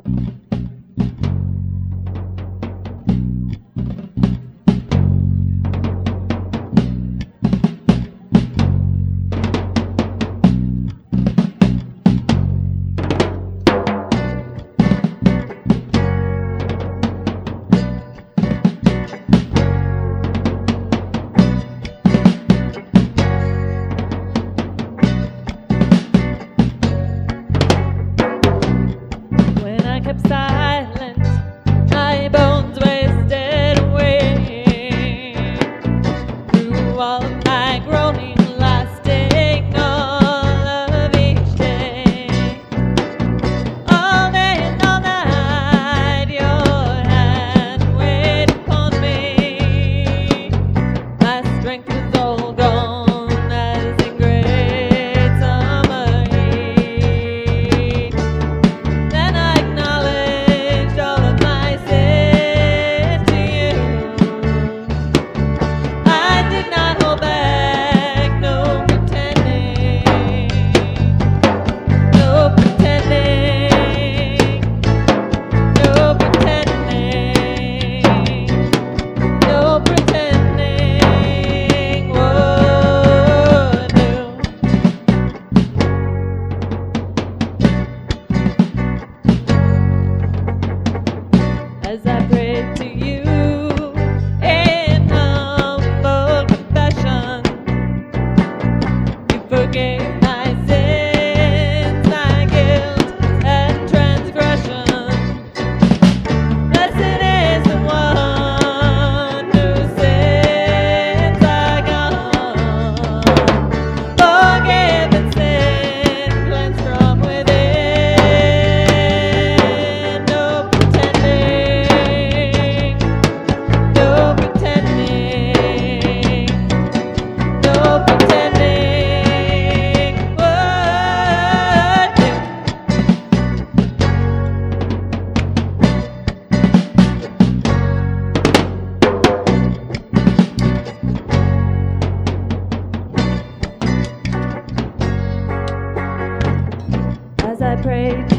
Kept silent, my bones wasted away through all of my groaning, lasting all of each day. All day and all night, your hand weighed upon me. My strength was all gone as in great summer heat. Then I acknowledged all of my sin to you. I did not hold back, no pretending, no pretending, no pretending, no pretending would do. As I prayed to you in humble confession, you forgave my sins, my guilt and transgression. Blessed is the one whose sins are gone, forgiven sin, cleansed from within. No pretending, no pretending, no pretending would do. As I prayed